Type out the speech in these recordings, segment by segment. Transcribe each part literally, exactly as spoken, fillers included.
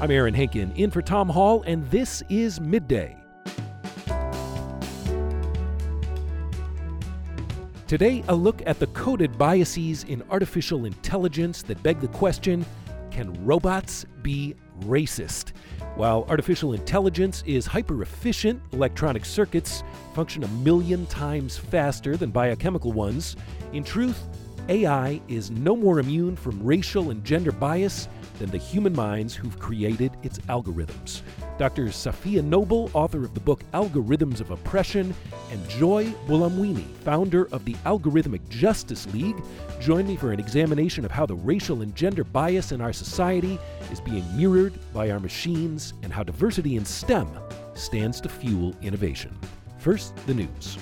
I'm Aaron Henkin, in for Tom Hall, and this is Midday. Today, a look at the coded biases in artificial intelligence that beg the question, can robots be racist? While artificial intelligence is hyper-efficient, electronic circuits function a million times faster than biochemical ones. In truth, A I is no more immune from racial and gender bias than the human minds who've created its algorithms. Doctor Safiya Noble, author of the book Algorithms of Oppression, and Joy Buolamwini, founder of the Algorithmic Justice League, join me for an examination of how the racial and gender bias in our society is being mirrored by our machines and how diversity in STEM stands to fuel innovation. First, the news.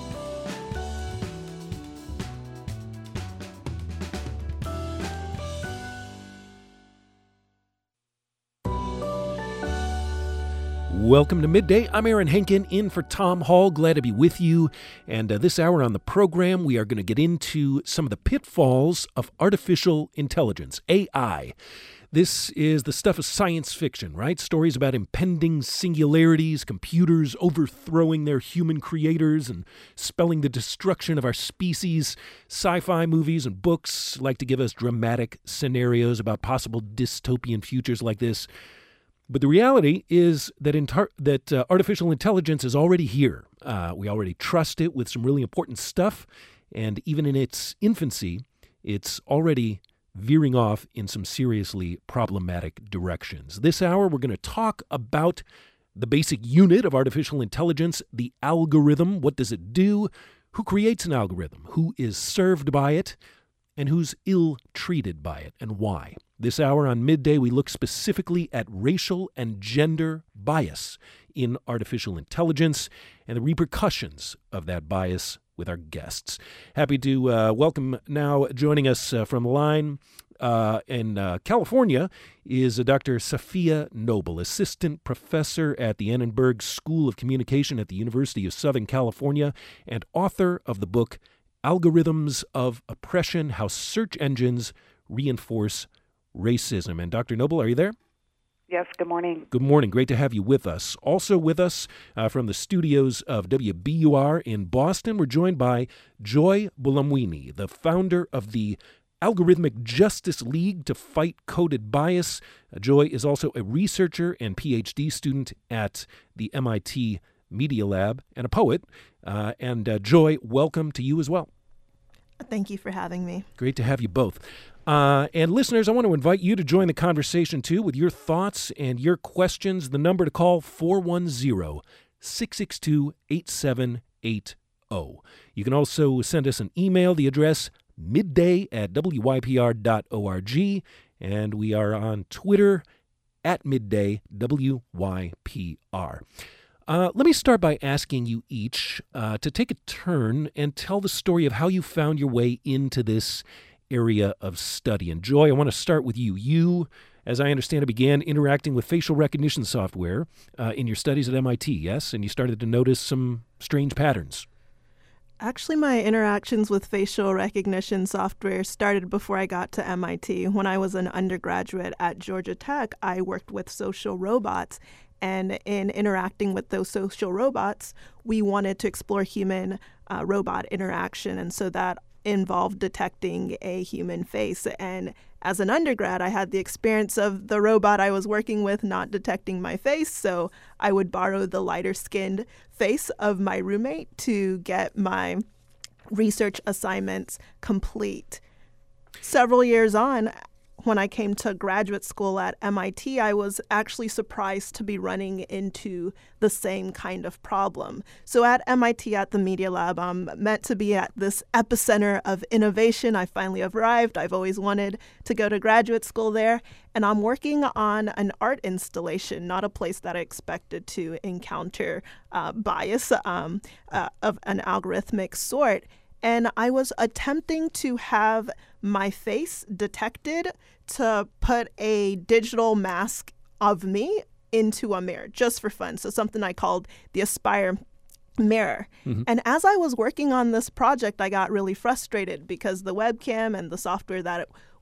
Welcome to Midday. I'm Aaron Henkin, in for Tom Hall. Glad to be with you. And uh, this hour on the program, we are going to get into some of the pitfalls of artificial intelligence, A I. This is the stuff of science fiction, right? Stories about impending singularities, computers overthrowing their human creators and spelling the destruction of our species. Sci-fi movies and books like to give us dramatic scenarios about possible dystopian futures like this. But the reality is that intar- that uh, artificial intelligence is already here. Uh, we already trust it with some really important stuff, and even in its infancy, it's already veering off in some seriously problematic directions. This hour, we're going to talk about the basic unit of artificial intelligence, the algorithm. What does it do? Who creates an algorithm? Who is served by it? And who's ill-treated by it, and why? This hour on Midday, we look specifically at racial and gender bias in artificial intelligence and the repercussions of that bias with our guests. Happy to uh, welcome now, joining us uh, from the line uh, in uh, California, is uh, Doctor Safiya Noble, assistant professor at the Annenberg School of Communication at the University of Southern California and author of the book Algorithms of Oppression, How Search Engines Reinforce Racism. And Doctor Noble, are you there? Yes, good morning. Good morning. Great to have you with us. Also with us uh, from the studios of W B U R in Boston, we're joined by Joy Buolamwini, the founder of the Algorithmic Justice League to fight coded bias. Uh, Joy is also a researcher and P H D student at the M I T Media Lab and a poet. Uh, and uh, Joy, welcome to you as well. Thank you for having me. Great to have you both. Uh, and listeners, I want to invite you to join the conversation, too, with your thoughts and your questions. The number to call, four one zero, six six two, eight seven eight zero. You can also send us an email, the address midday at w y p r dot org. And we are on Twitter, at midday, W Y P R. Uh, let me start by asking you each uh, to take a turn and tell the story of how you found your way into this area of study. And Joy, I want to start with you. You, as I understand it, began interacting with facial recognition software uh, in your studies at M I T, yes? And you started to notice some strange patterns. Actually, my interactions with facial recognition software started before I got to M I T. When I was an undergraduate at Georgia Tech, I worked with social robots. And in interacting with those social robots, we wanted to explore human-robot uh, interaction. And so that involved detecting a human face. And as an undergrad, I had the experience of the robot I was working with not detecting my face. So I would borrow the lighter-skinned face of my roommate to get my research assignments complete. Several years on, when I came to graduate school at M I T, I was actually surprised to be running into the same kind of problem. So at M I T, at the Media Lab, I'm meant to be at this epicenter of innovation. I finally arrived. I've always wanted to go to graduate school there. And I'm working on an art installation, not a place that I expected to encounter uh, bias um, uh, of an algorithmic sort. And I was attempting to have my face detected to put a digital mask of me into a mirror just for fun. So something I called the Aspire mirror. Mm-hmm. And as I was working on this project, I got really frustrated because the webcam and the software that it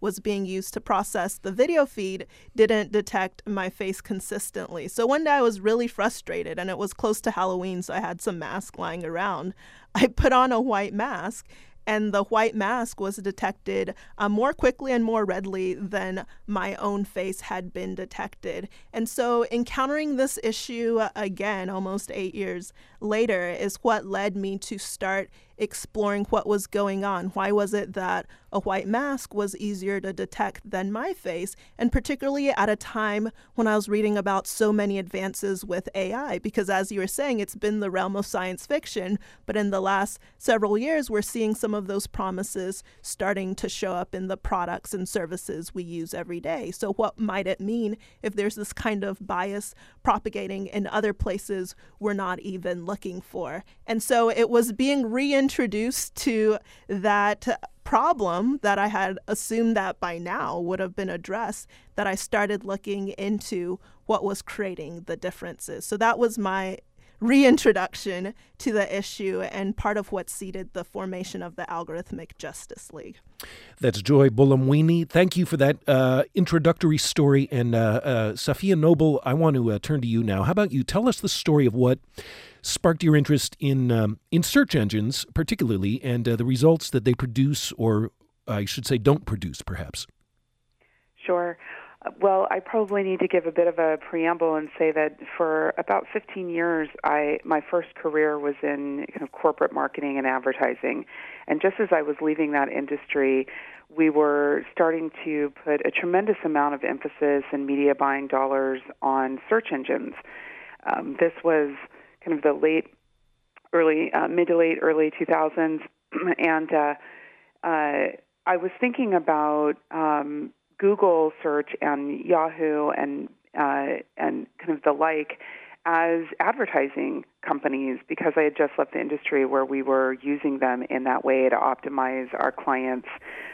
was being used to process the video feed didn't detect my face consistently. So one day I was really frustrated, and it was close to Halloween, so I had some mask lying around. I put on a white mask, and the white mask was detected uh, more quickly and more readily than my own face had been detected. And so encountering this issue again, almost eight years later, is what led me to start exploring what was going on. Why was it that a white mask was easier to detect than my face, and particularly at a time when I was reading about so many advances with A I? Because as you were saying, it's been the realm of science fiction, but in the last several years, we're seeing some of those promises starting to show up in the products and services we use every day. So what might it mean if there's this kind of bias propagating in other places we're not even looking for? And so it was being reintroduced to that problem that I had assumed that by now would have been addressed, that I started looking into what was creating the differences. So that was my reintroduction to the issue and part of what seeded the formation of the Algorithmic Justice League. That's Joy Buolamwini. Thank you for that uh, introductory story. And uh, uh, Safiya Noble, I want to uh, turn to you now. How about you tell us the story of what sparked your interest in um, in search engines, particularly, and uh, the results that they produce, or I should say don't produce, perhaps? Sure. Well, I probably need to give a bit of a preamble and say that for about fifteen years, I my first career was in kind of corporate marketing and advertising. And just as I was leaving that industry, we were starting to put a tremendous amount of emphasis and media buying dollars on search engines. Um, this was kind of the late, early, uh, mid to late, early two thousands, and uh, uh, I was thinking about um, Google search and Yahoo and uh, and kind of the like as advertising companies, because I had just left the industry where we were using them in that way to optimize our clients'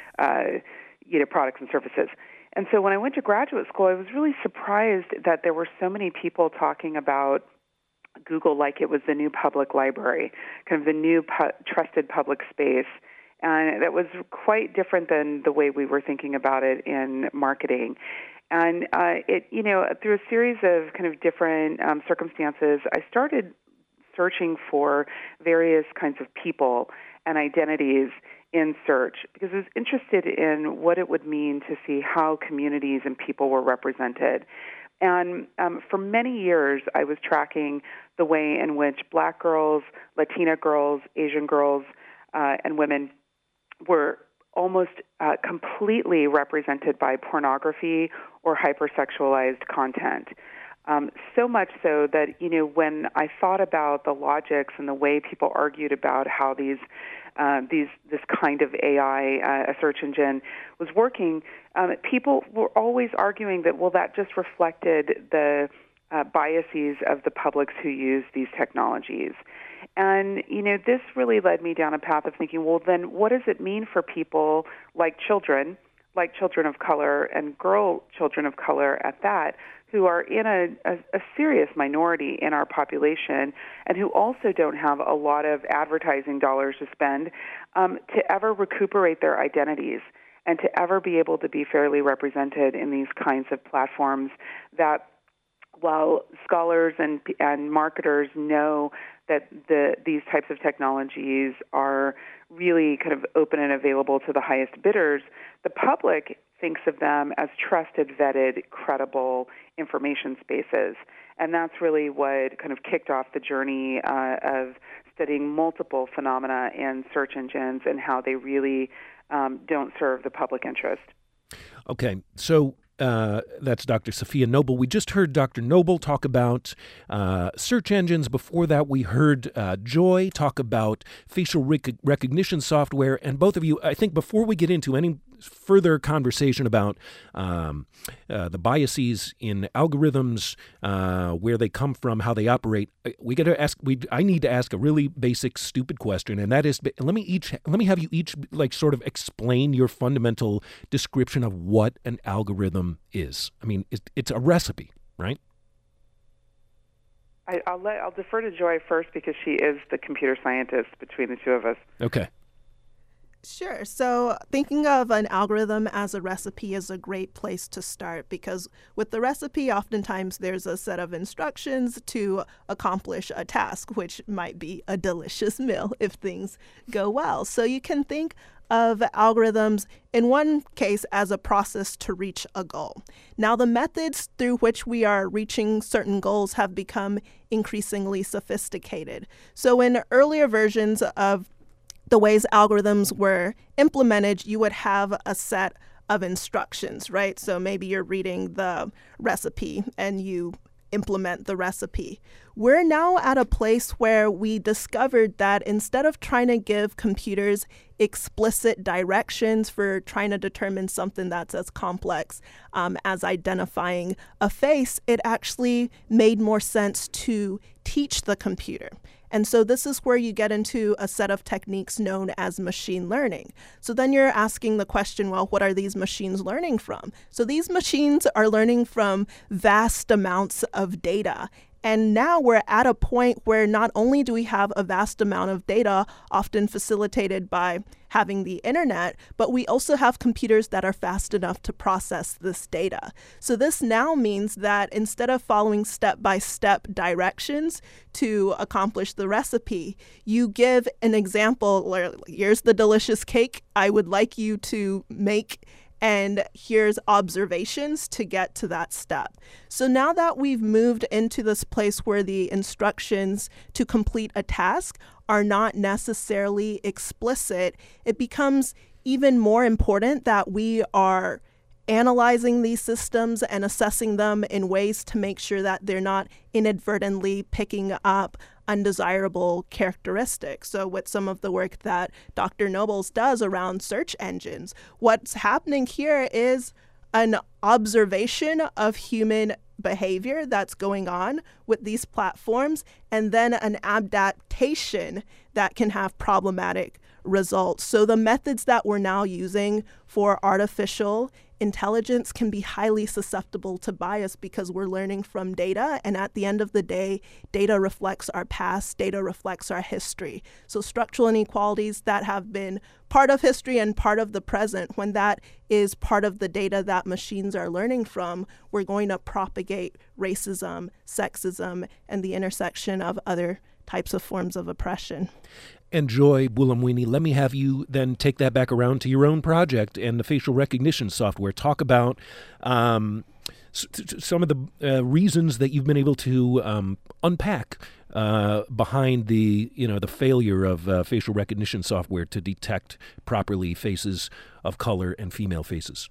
uh, you know products and services. And so when I went to graduate school, I was really surprised that there were so many people talking about Google like it was the new public library, kind of the new pu- trusted public space. And that was quite different than the way we were thinking about it in marketing. And uh, it, you know, through a series of kind of different um, circumstances, I started searching for various kinds of people and identities in search, because I was interested in what it would mean to see how communities and people were represented. And um, for many years, I was tracking the way in which Black girls, Latina girls, Asian girls, uh, and women were almost uh, completely represented by pornography or hypersexualized content. Um, so much so that, you know, when I thought about the logics and the way people argued about how these, uh, these, this kind of A I, uh, a search engine, was working, um, people were always arguing that, well, that just reflected the uh, biases of the publics who use these technologies. And, you know, this really led me down a path of thinking, well, then what does it mean for people like children, like children of color and girl children of color at that, who are in a, a, a serious minority in our population and who also don't have a lot of advertising dollars to spend, um, to ever recuperate their identities and to ever be able to be fairly represented in these kinds of platforms that, while scholars and and marketers know that the these types of technologies are really kind of open and available to the highest bidders, the public thinks of them as trusted, vetted, credible information spaces. And that's really what kind of kicked off the journey uh, of studying multiple phenomena in search engines and how they really um, don't serve the public interest. Okay, so Uh, that's Doctor Safiya Noble. We just heard Doctor Noble talk about uh, search engines. Before that, we heard uh, Joy talk about facial rec- recognition software. And both of you, I think before we get into any further conversation about um, uh, the biases in algorithms, uh, where they come from, how they operate, we got to ask. We I need to ask a really basic, stupid question, and that is: let me each let me have you each like sort of explain your fundamental description of what an algorithm is. I mean, it's, it's a recipe, right? I, I'll let I'll defer to Joy first because she is the computer scientist between the two of us. Okay. Sure. So thinking of an algorithm as a recipe is a great place to start because with the recipe, oftentimes there's a set of instructions to accomplish a task, which might be a delicious meal if things go well. So you can think of algorithms in one case as a process to reach a goal. Now, the methods through which we are reaching certain goals have become increasingly sophisticated. So in earlier versions of the ways algorithms were implemented, you would have a set of instructions, right? So maybe you're reading the recipe and you implement the recipe. We're now at a place where we discovered that instead of trying to give computers explicit directions for trying to determine something that's as complex um, as identifying a face, it actually made more sense to teach the computer. And so this is where you get into a set of techniques known as machine learning. So then you're asking the question, well, what are these machines learning from? So these machines are learning from vast amounts of data. And now we're at a point where not only do we have a vast amount of data, often facilitated by having the internet, but we also have computers that are fast enough to process this data. So this now means that instead of following step-by-step directions to accomplish the recipe, you give an example, where here's the delicious cake I would like you to make, and here's observations to get to that step. So now that we've moved into this place where the instructions to complete a task are not necessarily explicit, it becomes even more important that we are analyzing these systems and assessing them in ways to make sure that they're not inadvertently picking up undesirable characteristics. So with some of the work that Doctor Nobles does around search engines, what's happening here is an observation of human behavior that's going on with these platforms, and then an adaptation that can have problematic results. So the methods that we're now using for artificial intelligence can be highly susceptible to bias because we're learning from data. And at the end of the day, data reflects our past, data reflects our history. So structural inequalities that have been part of history and part of the present, when that is part of the data that machines are learning from, we're going to propagate racism, sexism, and the intersection of other types of forms of oppression. And Joy Buolamwini, let me have you then take that back around to your own project and the facial recognition software. Talk about um, s- some of the uh, reasons that you've been able to um, unpack uh, behind the, you know, the failure of uh, facial recognition software to detect properly faces of color and female faces.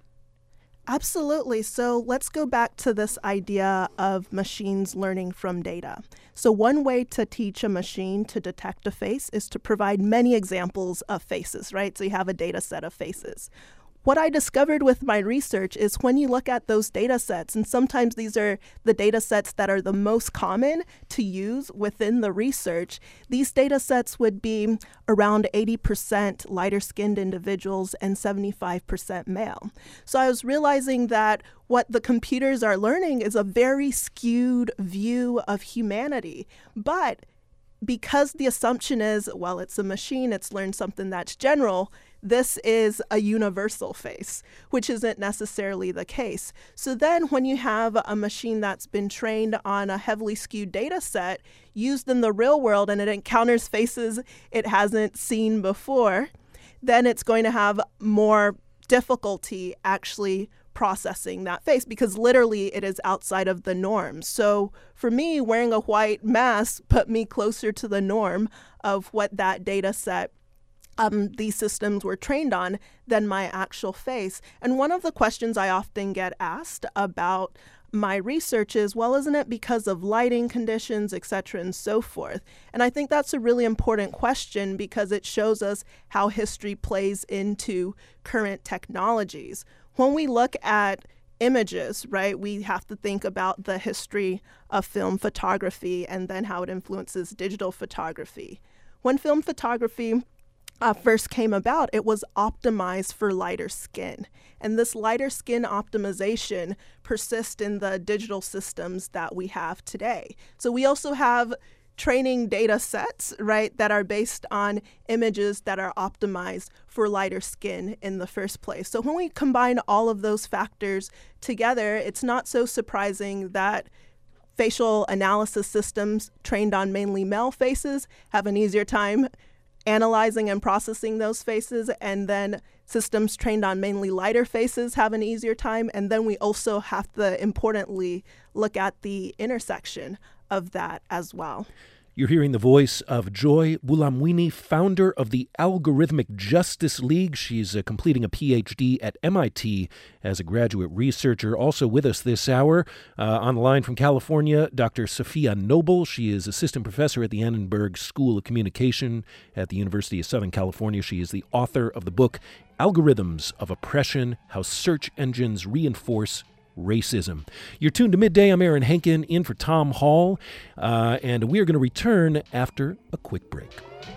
Absolutely. So let's go back to this idea of machines learning from data. So one way to teach a machine to detect a face is to provide many examples of faces, right? So you have a data set of faces. What I discovered with my research is when you look at those data sets, and sometimes these are the data sets that are the most common to use within the research, these data sets would be around eighty percent lighter-skinned individuals and seventy-five percent male. So I was realizing that what the computers are learning is a very skewed view of humanity. But because the assumption is, well, it's a machine, it's learned something that's general, this is a universal face, which isn't necessarily the case. So then when you have a machine that's been trained on a heavily skewed data set used in the real world and it encounters faces it hasn't seen before, then it's going to have more difficulty actually processing that face because literally it is outside of the norm. So for me, wearing a white mask put me closer to the norm of what that data set Um, these systems were trained on than my actual face. And one of the questions I often get asked about my research is, well, isn't it because of lighting conditions, et cetera, and so forth? And I think that's a really important question because it shows us how history plays into current technologies. When we look at images, right, we have to think about the history of film photography and then how it influences digital photography. When film photography Uh, first came about, it was optimized for lighter skin. And this lighter skin optimization persists in the digital systems that we have today. So we also have training data sets, right, that are based on images that are optimized for lighter skin in the first place. So when we combine all of those factors together, it's not so surprising that facial analysis systems trained on mainly male faces have an easier time analyzing and processing those faces, and then systems trained on mainly lighter faces have an easier time. And then we also have to importantly look at the intersection of that as well. You're hearing the voice of Joy Buolamwini, founder of the Algorithmic Justice League. She's uh, completing a P H D at M I T as a graduate researcher. Also with us this hour, uh, on the line from California, Doctor Safiya Noble. She is assistant professor at the Annenberg School of Communication at the University of Southern California. She is the author of the book Algorithms of Oppression: How Search Engines Reinforce Racism. You're tuned to Midday. I'm Aaron Henkin, in for Tom Hall, uh, and we are going to return after a quick break.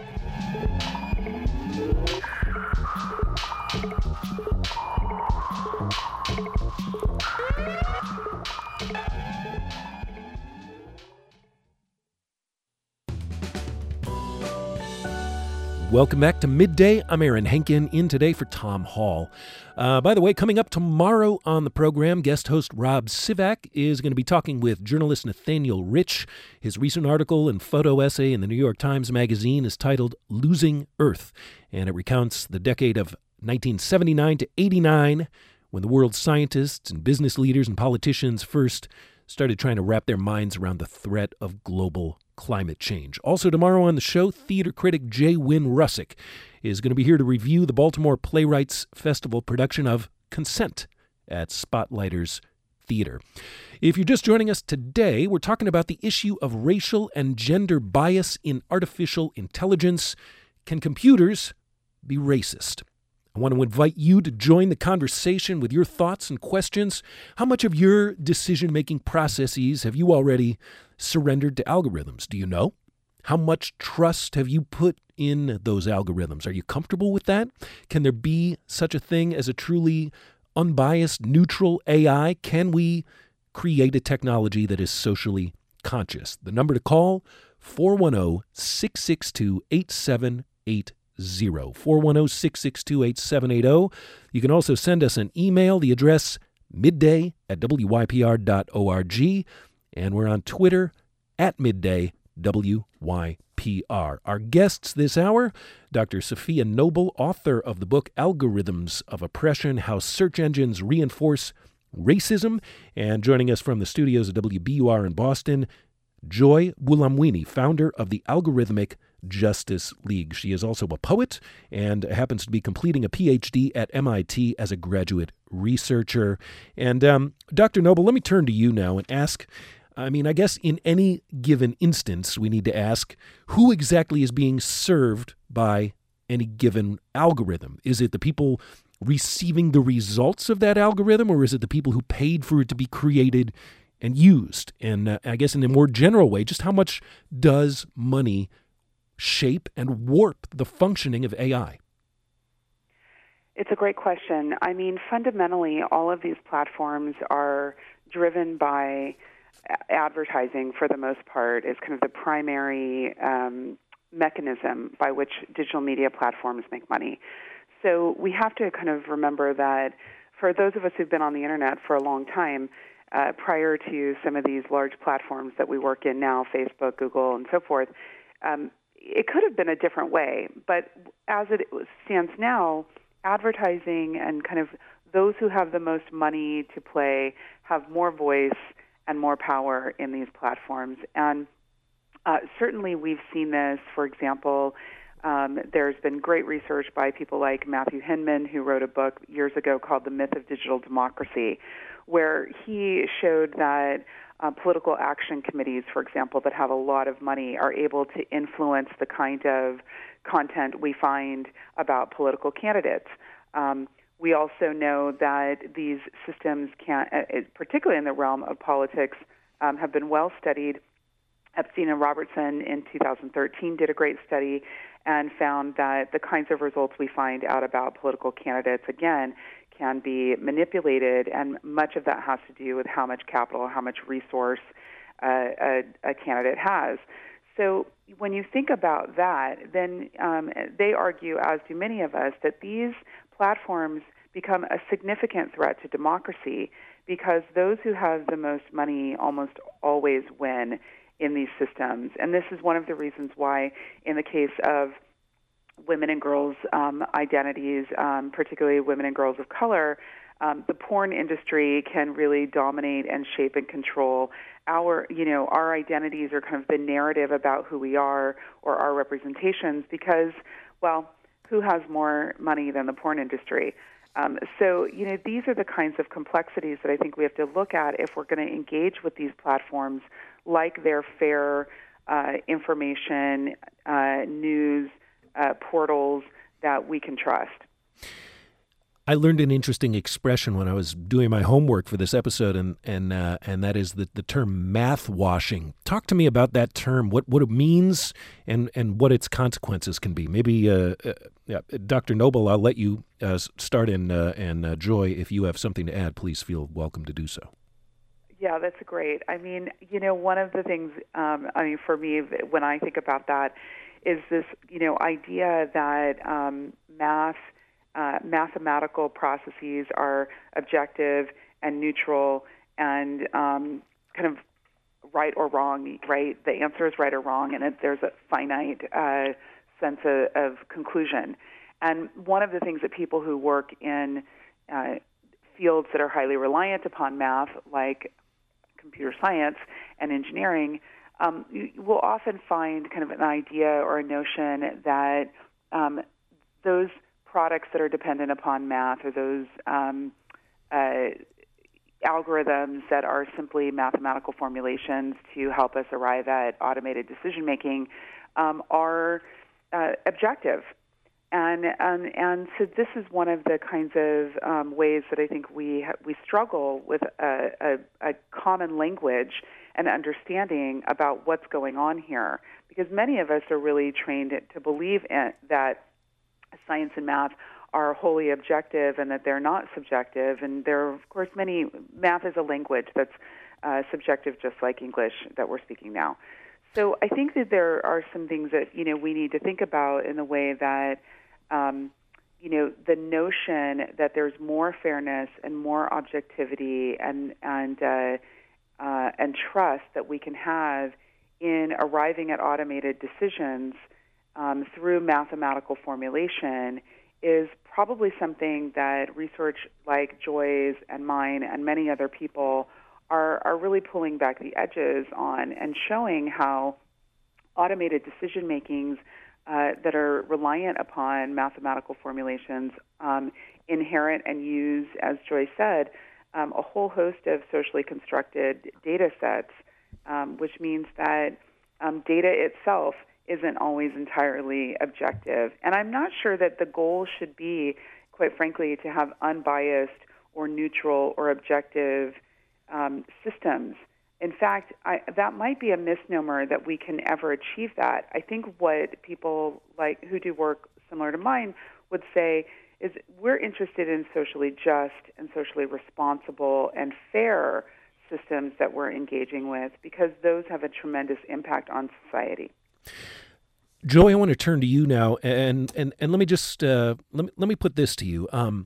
Welcome back to Midday. I'm Aaron Henkin, in today for Tom Hall. Uh, by the way, coming up tomorrow on the program, guest host Rob Sivak is going to be talking with journalist Nathaniel Rich. His recent article and photo essay in the New York Times Magazine is titled Losing Earth, and it recounts the decade of nineteen seventy-nine to eighty-nine, when the world's scientists and business leaders and politicians first started trying to wrap their minds around the threat of global climate change. Also tomorrow on the show, theater critic J. Wynn Russick is going to be here to review the Baltimore Playwrights Festival production of Consent at Spotlighters Theater. If you're just joining us today, we're talking about the issue of racial and gender bias in artificial intelligence. Can computers be racist? I want to invite you to join the conversation with your thoughts and questions. How much of your decision-making processes have you already surrendered to algorithms? Do you know? How much trust have you put in those algorithms? Are you comfortable with that? Can there be such a thing as a truly unbiased, neutral A I? Can we create a technology that is socially conscious? The number to call, four one zero, six six two, eight seven eight zero. four one zero, six six two, eight seven eight zero. You can also send us an email, the address midday at w y p r dot org, and we're on Twitter at midday W Y P R. Our guests this hour, Doctor Safiya Noble, author of the book Algorithms of Oppression: How Search Engines Reinforce Racism, and joining us from the studios of W B U R in Boston, Joy Buolamwini, founder of the Algorithmic Justice League. She is also a poet and happens to be completing a P H D at M I T as a graduate researcher. And um, Doctor Noble, let me turn to you now and ask, I mean, I guess in any given instance, we need to ask, who exactly is being served by any given algorithm? Is it the people receiving the results of that algorithm, or is it the people who paid for it to be created and used? And uh, I guess in a more general way, just how much does money shape and warp the functioning of A I? It's a great question. I mean, fundamentally, all of these platforms are driven by advertising for the most part, is kind of the primary um, mechanism by which digital media platforms make money. So we have to kind of remember that for those of us who've been on the internet for a long time, uh, prior to some of these large platforms that we work in now, Facebook, Google, and so forth, um, it could have been a different way. But as it stands now, advertising and kind of those who have the most money to play have more voice and more power in these platforms. And uh, certainly we've seen this, for example, um, there's been great research by people like Matthew Hinman, who wrote a book years ago called The Myth of Digital Democracy, where he showed that uh, political action committees, for example, that have a lot of money are able to influence the kind of content we find about political candidates. Um, We also know that these systems can, uh, particularly in the realm of politics, um, have been well studied. Epstein and Robertson in two thousand thirteen did a great study and found that the kinds of results we find out about political candidates, again, can be manipulated, and much of that has to do with how much capital, how much resource uh, a, a candidate has. So when you think about that, then um, they argue, as do many of us, that these platforms become a significant threat to democracy because those who have the most money almost always win in these systems. And this is one of the reasons why, in the case of women and girls' um, identities, um, particularly women and girls of color, um, the porn industry can really dominate and shape and control our, you know, our identities or kind of the narrative about who we are or our representations because, well, who has more money than the porn industry? Um, so, you know, these are the kinds of complexities that I think we have to look at if we're going to engage with these platforms like their fair uh, information, uh, news, uh, portals that we can trust. I learned an interesting expression when I was doing my homework for this episode, and and uh, and that is the, the term math washing. Talk to me about that term, what what it means, and, and what its consequences can be. Maybe, uh, uh, yeah, Doctor Noble, I'll let you uh, start, and uh, and uh, Joy, if you have something to add, please feel welcome to do so. Yeah, that's great. I mean, you know, one of the things, um, I mean, for me, when I think about that, is this, you know, idea that um, math. Uh, mathematical processes are objective and neutral and um, kind of right or wrong, right? The answer is right or wrong, and it, there's a finite uh, sense of, of conclusion. And one of the things that people who work in uh, fields that are highly reliant upon math, like computer science and engineering, um, you will often find kind of an idea or a notion that um, those products that are dependent upon math or those um, uh, algorithms that are simply mathematical formulations to help us arrive at automated decision-making um, are uh, objective. And, and and so this is one of the kinds of um, ways that I think we ha- we struggle with a, a, a common language and understanding about what's going on here, because many of us are really trained to believe in, that science and math are wholly objective and that they're not subjective. And there are, of course, many, math is a language that's uh, subjective, just like English that we're speaking now. So I think that there are some things that, you know, we need to think about in the way that, um, you know, the notion that there's more fairness and more objectivity and, and, uh, uh, and trust that we can have in arriving at automated decisions Um, through mathematical formulation is probably something that research like Joy's and mine and many other people are, are really pulling back the edges on and showing how automated decision makings uh, that are reliant upon mathematical formulations um, inherit and use, as Joy said, um, a whole host of socially constructed data sets, um, which means that um, data itself isn't always entirely objective. And I'm not sure that the goal should be, quite frankly, to have unbiased or neutral or objective um, systems. In fact, I, that might be a misnomer that we can ever achieve that. I think what people like who do work similar to mine would say is we're interested in socially just and socially responsible and fair systems that we're engaging with because those have a tremendous impact on society. Joy, I want to turn to you now, and and, and let me just uh, let me let me put this to you. Um,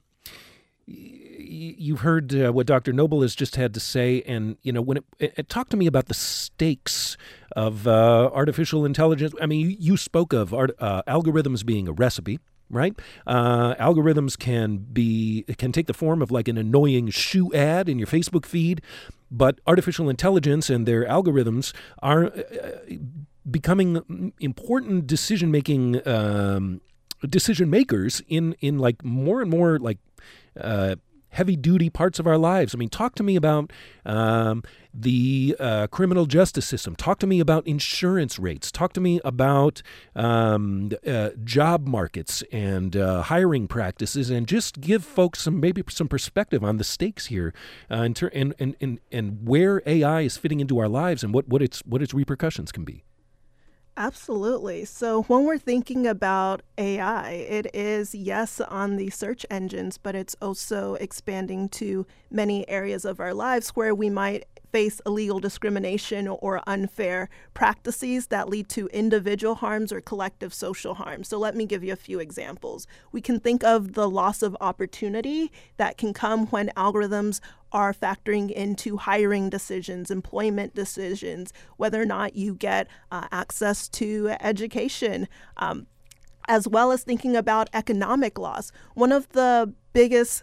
y- you've heard uh, what Doctor Noble has just had to say, and you know when it, it, it talk to me about the stakes of uh, artificial intelligence. I mean, you, you spoke of art, uh, algorithms being a recipe, right? Uh, algorithms can be can take the form of like an annoying shoe ad in your Facebook feed, but artificial intelligence and their algorithms are Uh, becoming important decision-making um, decision makers in, in like more and more like uh, heavy-duty parts of our lives. I mean, talk to me about um, the uh, criminal justice system. Talk to me about insurance rates. Talk to me about um, uh, job markets and uh, hiring practices, and just give folks some maybe some perspective on the stakes here, uh, in ter- and, and and and where A I is fitting into our lives and what, what its what its repercussions can be. Absolutely. So when we're thinking about A I, it is, yes, on the search engines, but it's also expanding to many areas of our lives where we might face illegal discrimination or unfair practices that lead to individual harms or collective social harm. So let me give you a few examples. We can think of the loss of opportunity that can come when algorithms are factoring into hiring decisions, employment decisions, whether or not you get uh, access to education, um, as well as thinking about economic loss. One of the biggest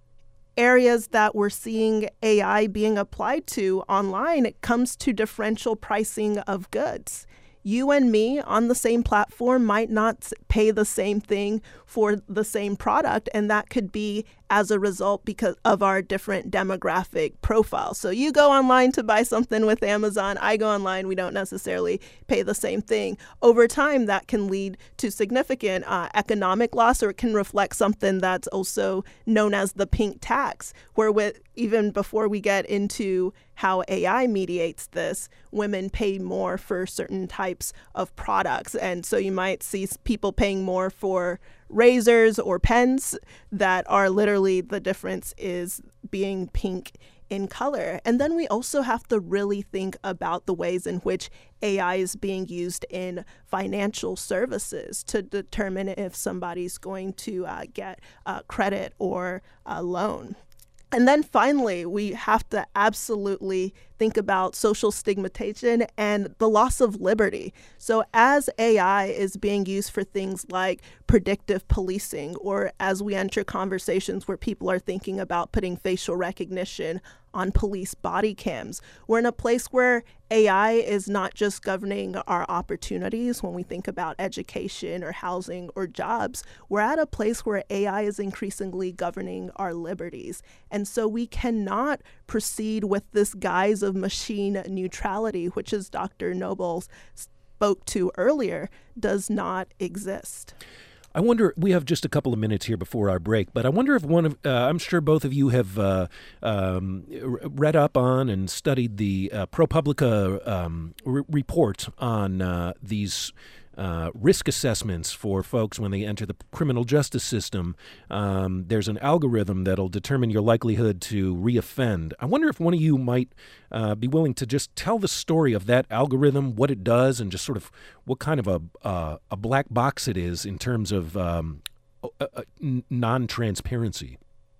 areas that we're seeing A I being applied to online, it comes to differential pricing of goods. You and me on the same platform might not pay the same thing for the same product, and that could be as a result because of our different demographic profiles. So you go online to buy something with Amazon, I go online, we don't necessarily pay the same thing. Over time, that can lead to significant uh, economic loss, or it can reflect something that's also known as the pink tax, where with, even before we get into how A I mediates this, women pay more for certain types of products. And so you might see people paying more for razors or pens that are literally, the difference is being pink in color. And then we also have to really think about the ways in which A I is being used in financial services to determine if somebody's going to uh, get uh, credit or a loan. And then finally, we have to absolutely think about social stigmatization and the loss of liberty. So as A I is being used for things like predictive policing, or as we enter conversations where people are thinking about putting facial recognition on police body cams, we're in a place where A I is not just governing our opportunities when we think about education or housing or jobs. We're at a place where A I is increasingly governing our liberties. And so we cannot proceed with this guise of machine neutrality, which, as Doctor Noble spoke to earlier, does not exist. I wonder, we have just a couple of minutes here before our break, but I wonder if one of, uh, I'm sure both of you have uh, um, read up on and studied the uh, ProPublica um, r- report on uh, these Uh, risk assessments for folks when they enter the criminal justice system. Um, there's an algorithm that'll determine your likelihood to reoffend. I wonder if one of you might uh, be willing to just tell the story of that algorithm, what it does, and just sort of what kind of a uh, a black box it is in terms of um, uh, uh, non-transparency.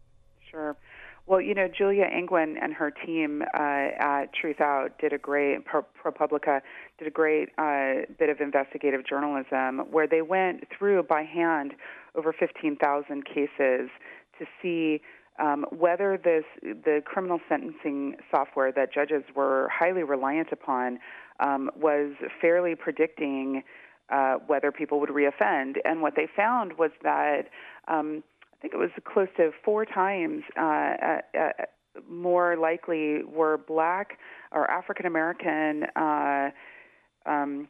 Sure. Well, you know, Julia Angwin and her team uh, at Truth Out did a great, Pro- ProPublica did a great uh, bit of investigative journalism where they went through by hand over fifteen thousand cases to see um, whether this the criminal sentencing software that judges were highly reliant upon um, was fairly predicting uh, whether people would reoffend. And what they found was that um, I think it was close to four times uh, uh, uh, more likely were Black or African American uh, um,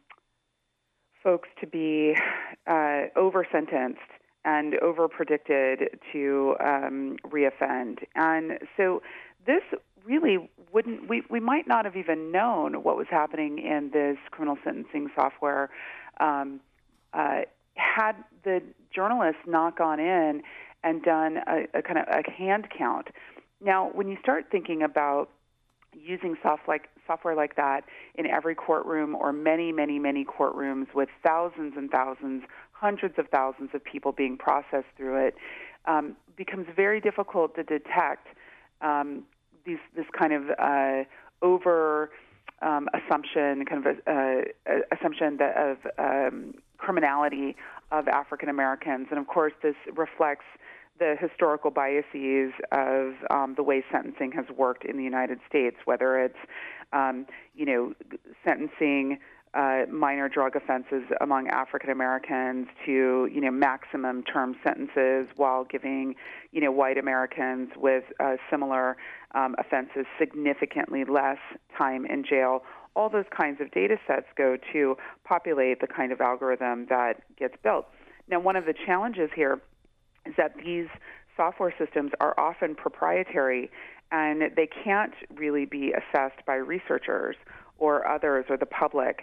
folks to be uh, over-sentenced and over-predicted to um, reoffend. And so this really wouldn't, we, we might not have even known what was happening in this criminal sentencing software um, uh, had the journalists not gone in and done a, a kind of a hand count. Now, when you start thinking about using soft like, software like that in every courtroom or many, many, many courtrooms with thousands and thousands, hundreds of thousands of people being processed through it, um, becomes very difficult to detect um, these, this kind of uh, over um, assumption, kind of a, uh, assumption that of um, criminality of African Americans. And of course, this reflects the historical biases of um, the way sentencing has worked in the United States, whether it's, um, you know, sentencing uh, minor drug offenses among African Americans to, you know, maximum term sentences while giving, you know, white Americans with uh, similar um, offenses significantly less time in jail. All those kinds of data sets go to populate the kind of algorithm that gets built. Now, one of the challenges here is that these software systems are often proprietary and they can't really be assessed by researchers or others or the public.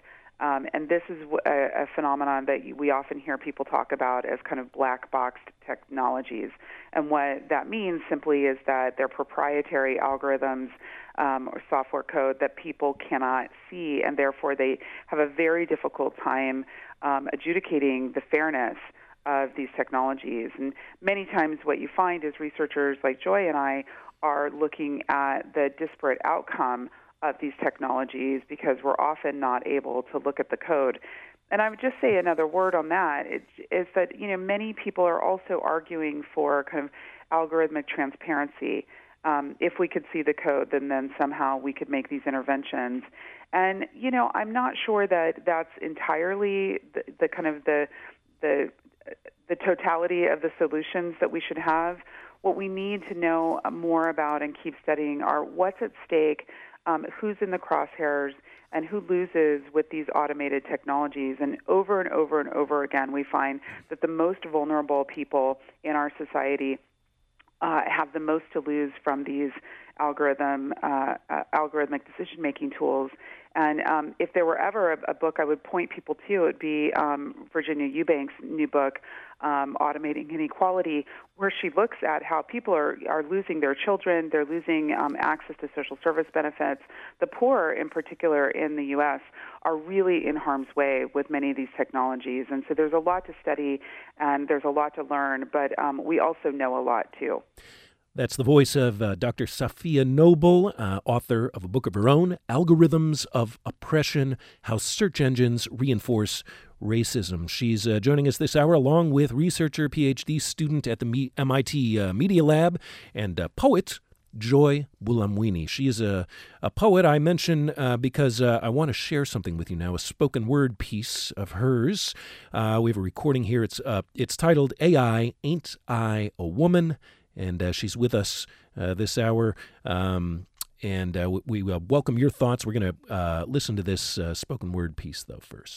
Um, and this is a, a phenomenon that we often hear people talk about as kind of black boxed technologies. And what that means simply is that they're proprietary algorithms um, or software code that people cannot see, and therefore they have a very difficult time um, adjudicating the fairness of these technologies. And many times what you find is researchers like Joy and I are looking at the disparate outcome of these technologies because we're often not able to look at the code. And I would just say another word on that is, is that, you know, many people are also arguing for kind of algorithmic transparency. Um, if we could see the code, then then somehow we could make these interventions. And, you know, I'm not sure that that's entirely the, the kind of the the the totality of the solutions that we should have. What we need to know more about and keep studying are what's at stake, um, who's in the crosshairs, and who loses with these automated technologies. And over and over and over again, we find that the most vulnerable people in our society uh, have the most to lose from these algorithm, uh, uh, algorithmic decision-making tools. And um, if there were ever a, a book I would point people to, it would be um, Virginia Eubank's new book, um, Automating Inequality, where she looks at how people are, are losing their children, they're losing um, access to social service benefits. The poor, in particular in the U S, are really in harm's way with many of these technologies. And so there's a lot to study and there's a lot to learn, but um, we also know a lot, too. That's the voice of uh, Doctor Safiya Noble, uh, author of a book of her own, Algorithms of Oppression, How Search Engines Reinforce Racism. She's uh, joining us this hour along with researcher, P H D student at the M I T uh, Media Lab and uh, poet Joy Buolamwini. She is a, a poet I mention uh, because uh, I want to share something with you now, a spoken word piece of hers. Uh, we have a recording here. It's, uh, it's titled A I, Ain't I a Woman? And uh, she's with us uh, this hour, um, and uh, we, we uh, welcome your thoughts. We're going to uh, listen to this uh, spoken word piece, though, first.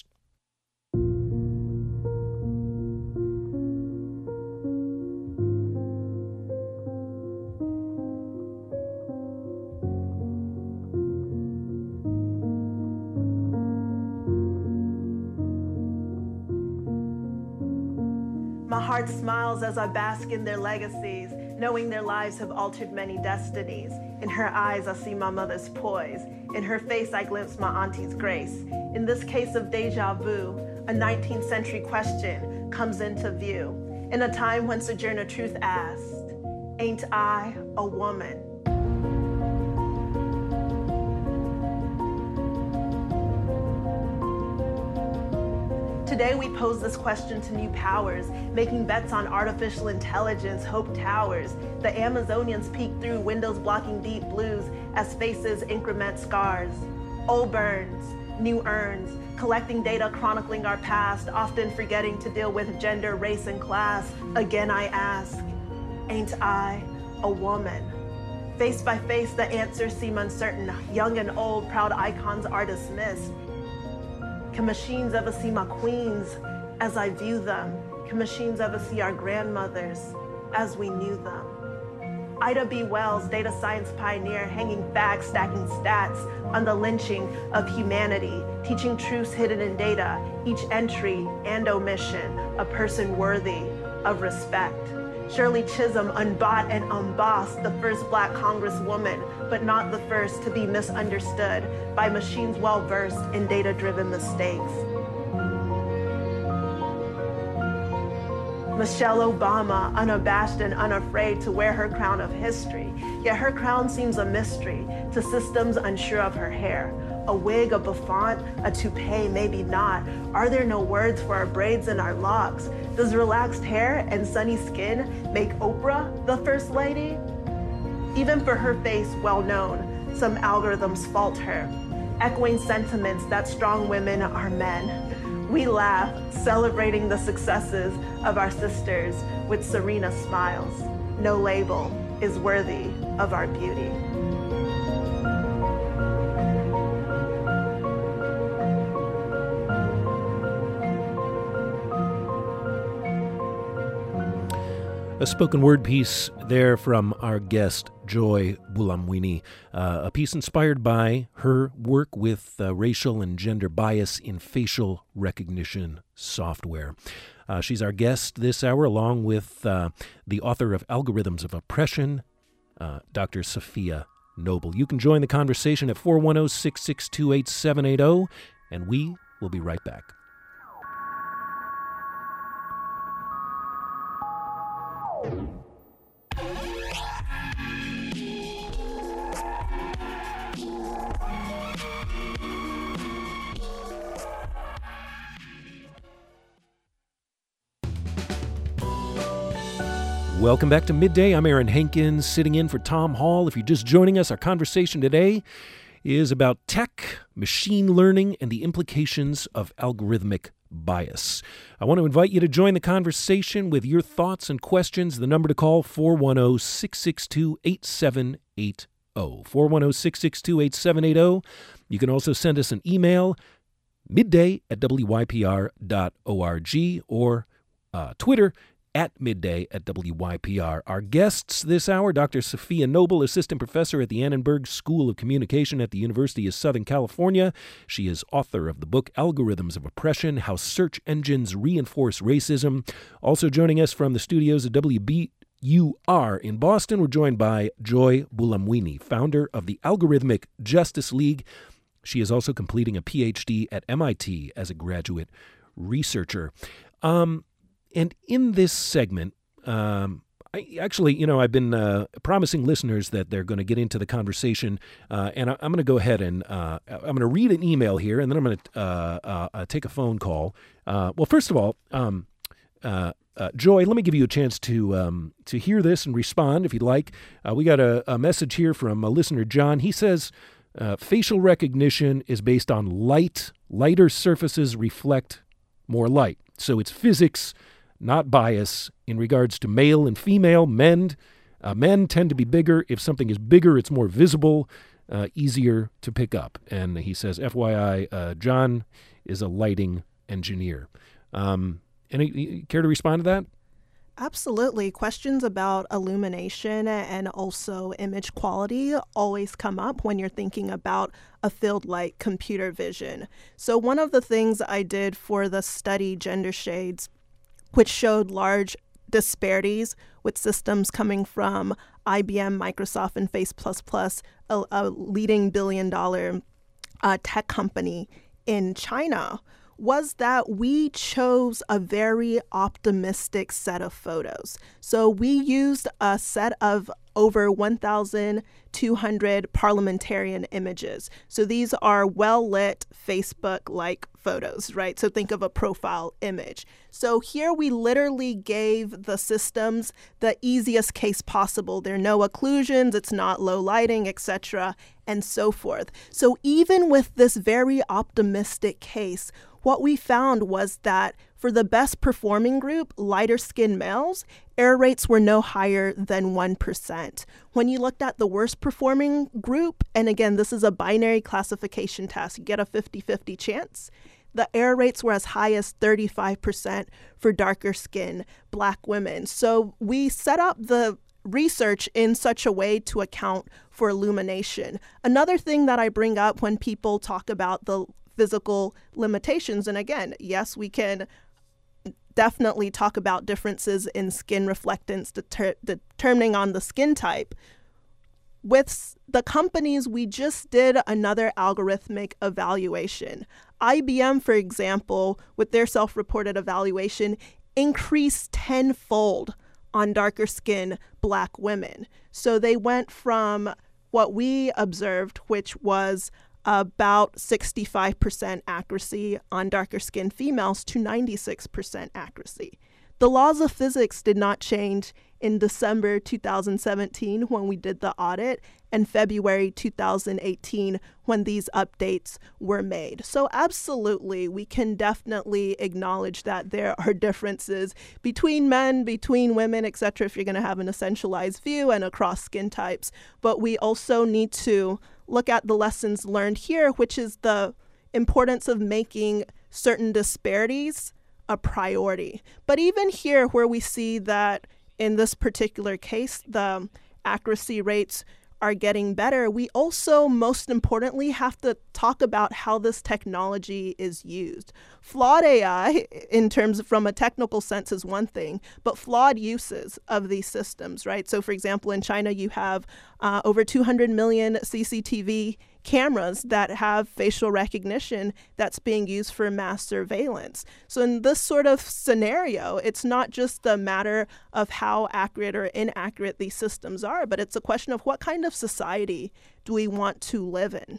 My heart smiles as I bask in their legacies, knowing their lives have altered many destinies. In her eyes, I see my mother's poise. In her face, I glimpse my auntie's grace. In this case of deja vu, a nineteenth century question comes into view. In a time when Sojourner Truth asked, "Ain't I a woman?" Today we pose this question to new powers, making bets on artificial intelligence, hope towers. The Amazonians peek through windows blocking deep blues as faces increment scars. Old burns, new urns, collecting data chronicling our past, often forgetting to deal with gender, race, and class. Again I ask, ain't I a woman? Face by face, the answers seem uncertain. Young and old, proud icons are dismissed. Can machines ever see my queens as I view them? Can machines ever see our grandmothers as we knew them? Ida B. Wells, data science pioneer, hanging facts, stacking stats on the lynching of humanity, teaching truths hidden in data, each entry and omission, a person worthy of respect. Shirley Chisholm, unbought and unbossed, the first black congresswoman, but not the first to be misunderstood by machines well-versed in data-driven mistakes. Michelle Obama, unabashed and unafraid to wear her crown of history, yet her crown seems a mystery to systems unsure of her hair. A wig, a bouffant, a toupee, maybe not. Are there no words for our braids and our locks? Does relaxed hair and sunny skin make Oprah the first lady? Even for her face well known, some algorithms fault her, echoing sentiments that strong women are men. We laugh, celebrating the successes of our sisters with Serena smiles. No label is worthy of our beauty. A spoken word piece there from our guest, Joy Buolamwini, uh, a piece inspired by her work with uh, racial and gender bias in facial recognition software. Uh, she's our guest this hour, along with uh, the author of Algorithms of Oppression, uh, Doctor Safiya Noble. You can join the conversation at four one zero, six six two, eight seven eight zero, and we will be right back. Welcome back to Midday. I'm Aaron Hankins, sitting in for Tom Hall. If you're just joining us, our conversation today is about tech, machine learning, and the implications of algorithmic bias. I want to invite you to join the conversation with your thoughts and questions. The number to call, four one zero, six six two, eight seven eight zero. four one zero, six six two, eight seven eight zero. You can also send us an email, midday at w y p r dot org, or uh, Twitter, at midday at W Y P R. Our guests this hour, Doctor Safiya Noble, Assistant Professor at the Annenberg School of Communication at the University of Southern California. She is author of the book Algorithms of Oppression, How Search Engines Reinforce Racism. Also joining us from the studios at W B U R in Boston, we're joined by Joy Buolamwini, founder of the Algorithmic Justice League. She is also completing a P H D at M I T as a graduate researcher. Um... And in this segment, um, I actually, you know, I've been uh, promising listeners that they're going to get into the conversation, uh, and I, I'm going to go ahead and uh, I'm going to read an email here, and then I'm going to uh, uh, uh, take a phone call. Uh, well, first of all, um, uh, uh, Joy, let me give you a chance to um, to hear this and respond if you'd like. Uh, we got a, a message here from a listener, John. He says, uh, facial recognition is based on light. Lighter surfaces reflect more light. So it's physics, not bias, in regards to male and female. Men, uh, men tend to be bigger. If something is bigger, it's more visible, uh, easier to pick up. And he says, F Y I, uh, John is a lighting engineer. Um, any care to respond to that? Absolutely. Questions about illumination and also image quality always come up when you're thinking about a field like computer vision. So one of the things I did for the study Gender Shades, which showed large disparities with systems coming from I B M, Microsoft, and Face plus plus, a, a leading billion-dollar uh, tech company in China, was that we chose a very optimistic set of photos. So we used a set of over one thousand two hundred parliamentarian images. So these are well-lit Facebook-like photos, right? So think of a profile image. So here we literally gave the systems the easiest case possible. There are no occlusions, it's not low lighting, et cetera, and so forth. So even with this very optimistic case, what we found was that for the best performing group, lighter skinned males, error rates were no higher than one percent. When you looked at the worst performing group, and again, this is a binary classification test, you get a fifty-fifty chance, the error rates were as high as thirty-five percent for darker skinned Black women. So we set up the research in such a way to account for illumination. Another thing that I bring up when people talk about the physical limitations, and again, yes, we can definitely talk about differences in skin reflectance deter- determining on the skin type. With the companies, we just did another algorithmic evaluation. I B M, for example, with their self-reported evaluation, increased tenfold on darker skinned Black women. So they went from what we observed, which was about sixty-five percent accuracy on darker skinned females to ninety-six percent accuracy. The laws of physics did not change in December two thousand seventeen when we did the audit and February two thousand eighteen when these updates were made. So absolutely, we can definitely acknowledge that there are differences between men, between women, et cetera, if you're going to have an essentialized view and across skin types. But we also need to look at the lessons learned here, which is the importance of making certain disparities a priority. But even here, where we see that in this particular case, the accuracy rates are getting better, we also, most importantly, have to talk about how this technology is used. Flawed A I, in terms of from a technical sense, is one thing, but flawed uses of these systems, right? So, for example, in China, you have uh, over two hundred million C C T V cameras that have facial recognition that's being used for mass surveillance. So in this sort of scenario, it's not just a matter of how accurate or inaccurate these systems are, but it's a question of what kind of society do we want to live in.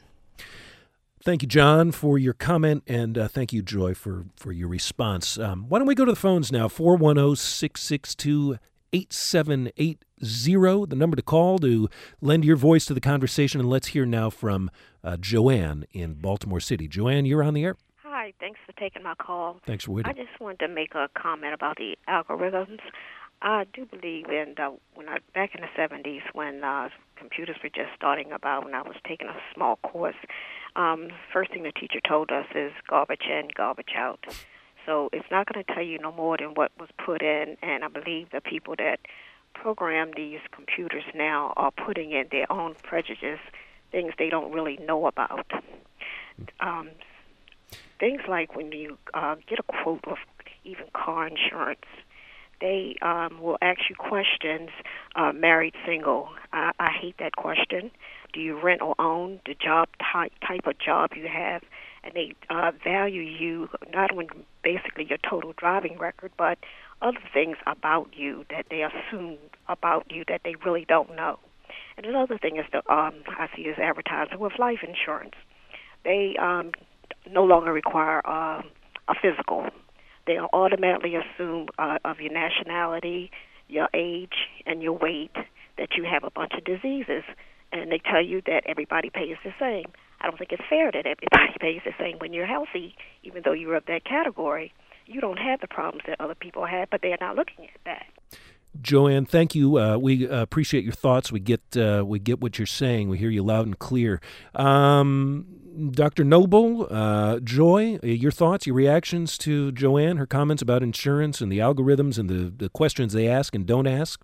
Thank you, John, for your comment, and uh, thank you, Joy, for, for your response. Um, why don't we go to the phones now? four one zero, six six two, eight seven eight zero, the number to call to lend your voice to the conversation. And let's hear now from uh, Joanne in Baltimore City. Joanne, you're on the air. Hi, thanks for taking my call. Thanks for waiting. I just wanted to make a comment about the algorithms. I do believe in uh, when I back in the seventies when uh, computers were just starting about, when I was taking a small course, um, first thing the teacher told us is garbage in, garbage out. So it's not going to tell you no more than what was put in, and I believe the people that program these computers now are putting in their own prejudice, things they don't really know about. Um, things like when you uh, get a quote of even car insurance, they um, will ask you questions, uh, married, single. I, I hate that question. Do you rent or own? The job type, type of job you have. And they uh, value you not only basically your total driving record, but other things about you that they assume about you that they really don't know. And another thing is the um, I see is advertising with life insurance. They um, no longer require uh, a physical. They automatically assume uh, of your nationality, your age, and your weight that you have a bunch of diseases. And they tell you that everybody pays the same. I don't think it's fair that everybody pays the same when you're healthy, even though you're of that category. You don't have the problems that other people have, but they're not looking at that. Joanne, thank you. Uh, we uh, appreciate your thoughts. We get uh, we get what you're saying. We hear you loud and clear. Um, Doctor Noble, uh, Joy, your thoughts, your reactions to Joanne, her comments about insurance and the algorithms and the, the questions they ask and don't ask?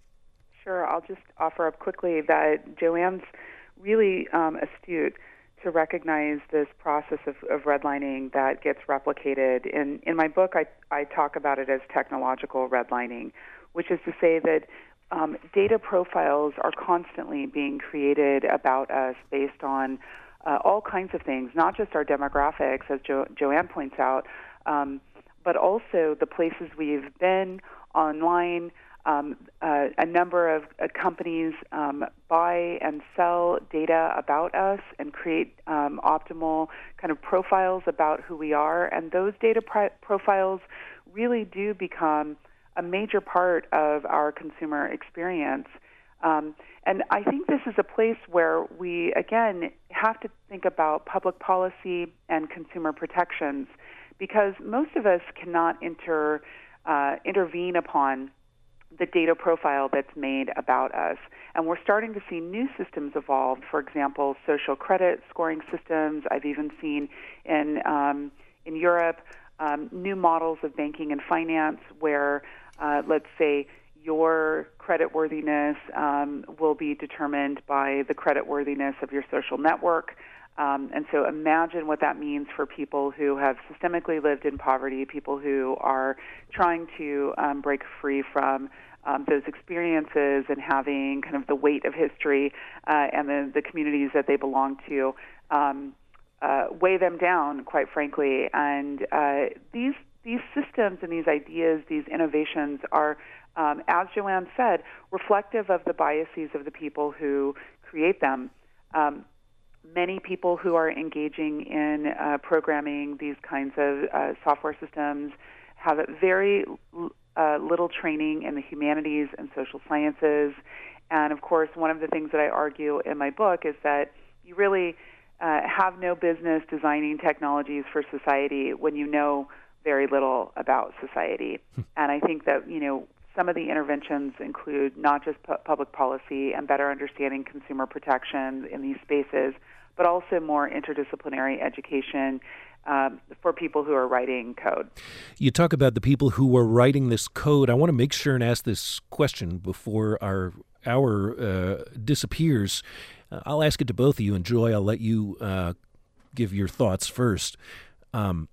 Sure. I'll just offer up quickly that Joanne's really um, astute to recognize this process of, of redlining that gets replicated. In, in my book, I, I talk about it as technological redlining, which is to say that um, data profiles are constantly being created about us based on uh, all kinds of things, not just our demographics, as jo- Joanne points out, um, but also the places we've been online. Um, uh, a number of uh, companies um, buy and sell data about us and create um, optimal kind of profiles about who we are, and those data pri- profiles really do become a major part of our consumer experience. Um, and I think this is a place where we, again, have to think about public policy and consumer protections, because most of us cannot inter, uh, intervene upon the data profile that's made about us. And we're starting to see new systems evolve. For example, social credit scoring systems. I've even seen in um, in Europe um, new models of banking and finance where, uh, let's say, your creditworthiness um, will be determined by the creditworthiness of your social network. Um, and so imagine what that means for people who have systemically lived in poverty, people who are trying to um, break free from um, those experiences and having kind of the weight of history uh, and the, the communities that they belong to um, uh, weigh them down, quite frankly. And uh, these these systems and these ideas, these innovations are, um, as Joanne said, reflective of the biases of the people who create them. Um, Many people who are engaging in uh, programming these kinds of uh, software systems have very uh, little training in the humanities and social sciences. And, of course, one of the things that I argue in my book is that you really uh, have no business designing technologies for society when you know very little about society. And I think that, you know, some of the interventions include not just pu- public policy and better understanding consumer protections in these spaces, but also more interdisciplinary education um, for people who are writing code. You talk about the people who are writing this code. I want to make sure and ask this question before our hour uh, disappears. Uh, I'll ask it to both of you, and Joy, I'll let you uh, give your thoughts first. Um,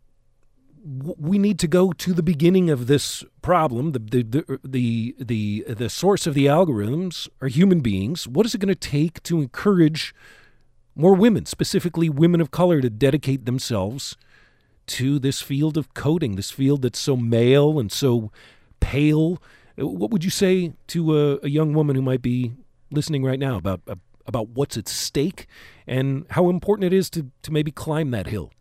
w- we need to go to the beginning of this problem. The, the the the the the source of the algorithms are human beings. What is it going to take to encourage more women, specifically women of color, to dedicate themselves to this field of coding, this field that's so male and so pale? What would you say to a, a young woman who might be listening right now about uh, about what's at stake and how important it is to, to maybe climb that hill?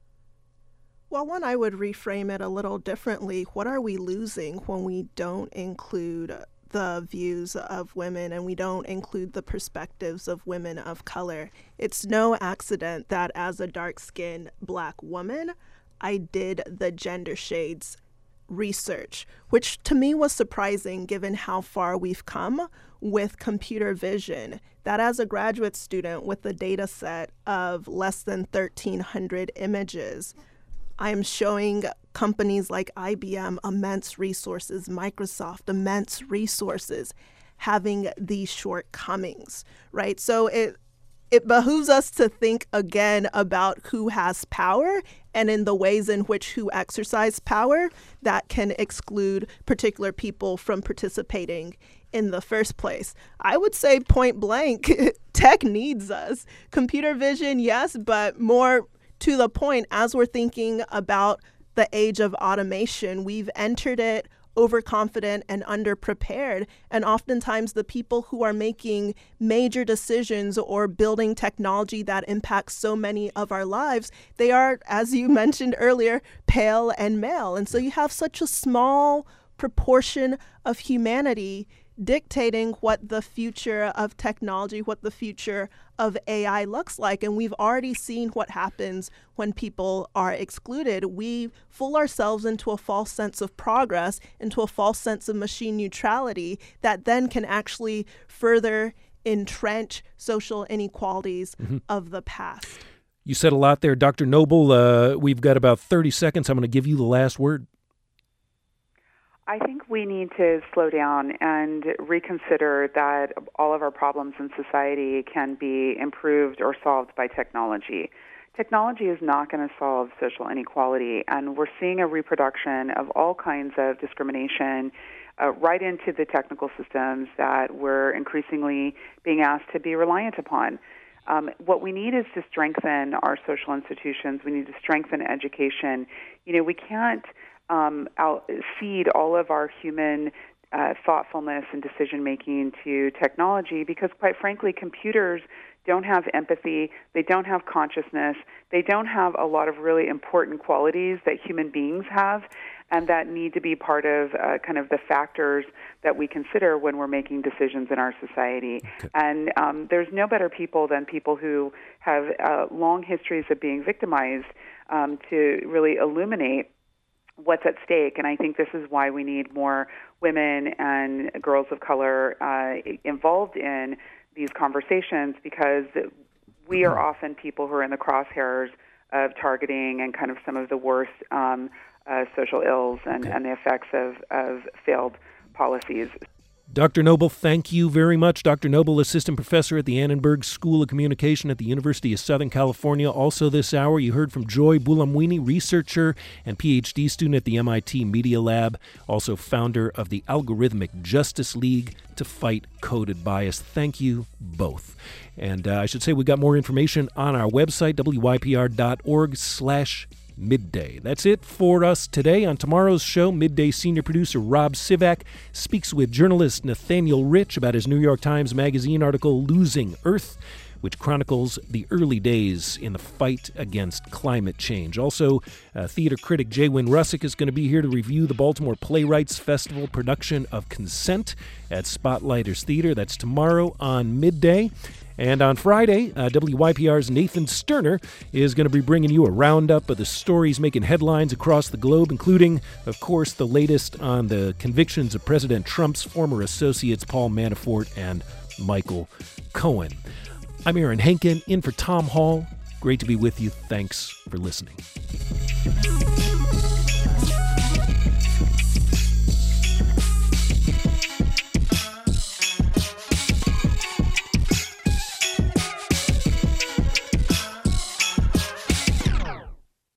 Well, one, I would reframe it a little differently. What are we losing when we don't include the views of women and we don't include the perspectives of women of color? It's no accident that as a dark-skinned Black woman, I did the gender shades research, which to me was surprising given how far we've come with computer vision, that as a graduate student with a data set of less than thirteen hundred images, I am showing companies like I B M immense resources, Microsoft immense resources, having these shortcomings, right? So it it behooves us to think again about who has power and in the ways in which who exercise power that can exclude particular people from participating in the first place. I would say point blank, tech needs us. Computer vision, yes, but more to the point, as we're thinking about the age of automation, we've entered it overconfident and underprepared. And oftentimes the people who are making major decisions or building technology that impacts so many of our lives, they are, as you mentioned earlier, pale and male. And so you have such a small proportion of humanity dictating what the future of technology, what the future of A I looks like. And we've already seen what happens when people are excluded. We fool ourselves into a false sense of progress, into a false sense of machine neutrality that then can actually further entrench social inequalities mm-hmm. of the past. You said a lot there, Doctor Noble. Uh, we've got about thirty seconds. I'm going to give you the last word. I think we need to slow down and reconsider that all of our problems in society can be improved or solved by technology. Technology is not going to solve social inequality, and we're seeing a reproduction of all kinds of discrimination uh, right into the technical systems that we're increasingly being asked to be reliant upon. Um, what we need is to strengthen our social institutions. We need to strengthen education. You know, we can't Um, out, cede all of our human uh, thoughtfulness and decision-making to technology because, quite frankly, computers don't have empathy, they don't have consciousness, they don't have a lot of really important qualities that human beings have and that need to be part of uh, kind of the factors that we consider when we're making decisions in our society. Okay. And um, there's no better people than people who have uh, long histories of being victimized um, to really illuminate what's at stake. And I think this is why we need more women and girls of color uh, involved in these conversations, because we are often people who are in the crosshairs of targeting and kind of some of the worst um, uh, social ills and, okay. and the effects of, of failed policies. Doctor Noble, thank you very much. Doctor Noble, Assistant Professor at the Annenberg School of Communication at the University of Southern California. Also this hour, you heard from Joy Buolamwini, researcher and P H D student at the M I T Media Lab, also founder of the Algorithmic Justice League to Fight Coded Bias. Thank you both. And uh, I should say we got more information on our website, W Y P R dot org slash Midday. That's it for us today. On tomorrow's show, Midday senior producer Rob Sivak speaks with journalist Nathaniel Rich about his New York Times Magazine article, Losing Earth, which chronicles the early days in the fight against climate change. Also, uh, theater critic Jay Wynn Russick is going to be here to review the Baltimore Playwrights Festival production of Consent at Spotlighters Theater. That's tomorrow on Midday. And on Friday, uh, W Y P R's Nathan Sterner is going to be bringing you a roundup of the stories making headlines across the globe, including, of course, the latest on the convictions of President Trump's former associates Paul Manafort and Michael Cohen. I'm Aaron Henkin, in for Tom Hall. Great to be with you. Thanks for listening.